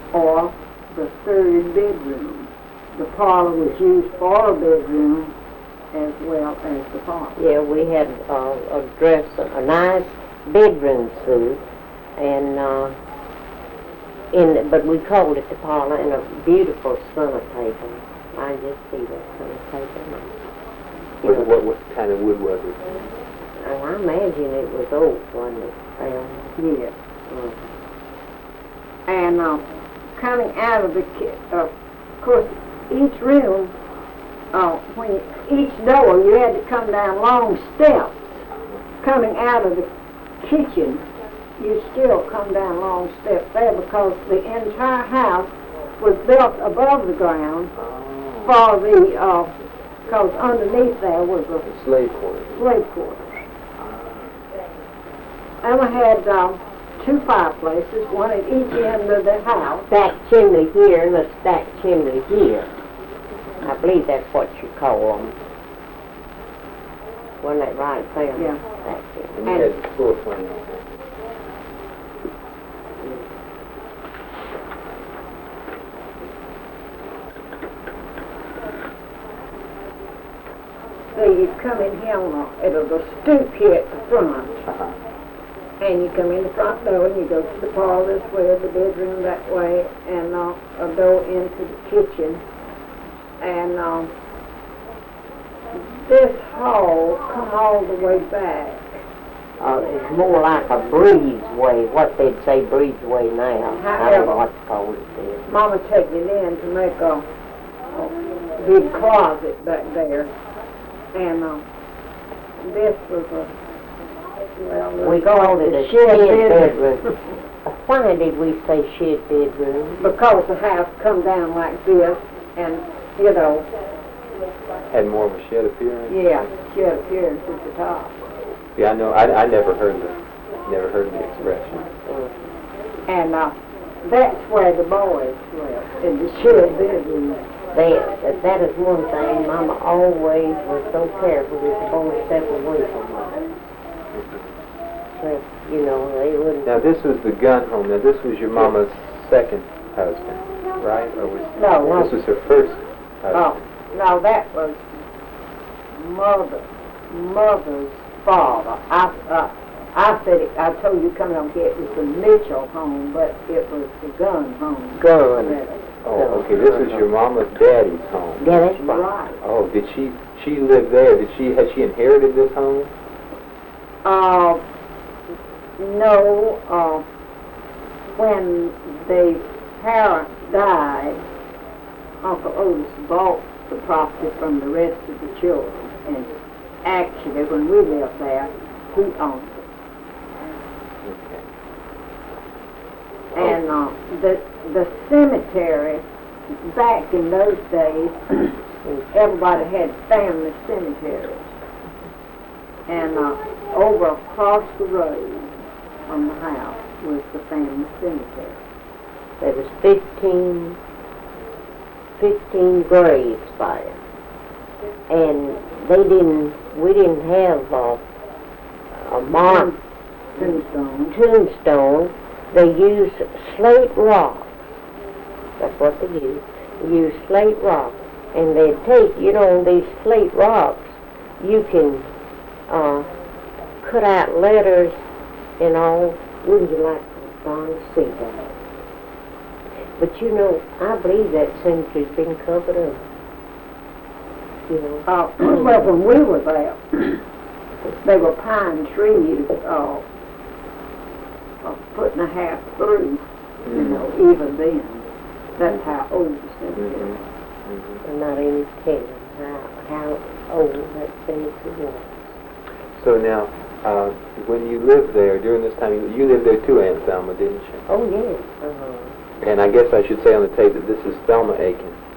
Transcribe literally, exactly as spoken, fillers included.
or the third bedroom. The parlor was used for a bedroom as well as the parlor. Yeah, we had uh, a dress, a nice bedroom suite, and uh, in but we called it the parlor, and a beautiful center table. I just see that center table. What, what, what kind of wood was it? And I imagine it was oak, wasn't it? Um, Yes. mm. And uh, coming out of the, ki- uh, of course, each room, uh, when you, each door, you had to come down long steps. Coming out of the kitchen, you still come down long steps there because the entire house was built above the ground Oh. for the, because underneath there was a The slave quarters. slave quarters. And we had um, two fireplaces, one at each end of the house. Stacked chimney here and a stacked chimney here. I believe that's what you call them. Wasn't that right, Sam? Yeah. Stacked chimney. And you had the floor plan on that. So you'd come in here on a, it was a stoop here at the front. Uh-huh. And you come in the front door and you go to the parlor this way, the bedroom that way, and uh, a door into the kitchen. And um, this hall come all the way back. Uh, it's more like a breezeway, what they'd say breezeway now. I don't know what to call it then. Mama took it in to make a, a big closet back there. And uh, this was a, well, We called it a shed shed bedroom. bedroom. Why did we say shed bedroom? Because the house come down like this, and, you know, Had more of a shed appearance? yeah, shed appearance at the top. Yeah, I know. I, I never heard the never heard the expression. And uh, that's where the boys slept, in the shed bedroom. That, that is one thing. Mama always was so careful that the boys stepped away from her. So, you know, they wouldn't... Now this was the gun home. Now this was your mama's second husband, right? Or was No, no. this was her first Oh, husband? no, that was mother, mother's father. I, uh, I said it, I told you coming on here, it was the Mitchell home, but it was the gun home. Gun. Really. Oh, okay. This is your mama's daddy's home. Yeah, that's right. Right. Oh, did she she lived there? Did she had she inherited this home? Uh, no, uh, when the parents died, Uncle Otis bought the property from the rest of the children. And actually, when we lived there, he owned it. Okay. And uh, the the cemetery, back in those days, everybody had family cemeteries. And uh, over across the road from the house was the family cemetery. There was fifteen, fifteen graves there. And they didn't, we didn't have uh, a mark Tombstone. tombstone. They used slate rocks. That's what they used. They used slate rocks. And they'd take, you know, on these slate rocks, you can uh, cut out letters and all. Wouldn't you like to Don to see that? But you know, I believe that cemetery's been covered up. You know. Uh, well, when we were there, they were pine trees, uh, a foot and a half through, you know, even then. That's how old the cemetery is. Mm-hmm. I'm not even telling how, how old that cemetery was. So now, uh, when you lived there during this time, you, you lived there too, Aunt Thelma, didn't you? Oh, yes. Uh-huh. And I guess I should say on the tape that this is Thelma Aiken.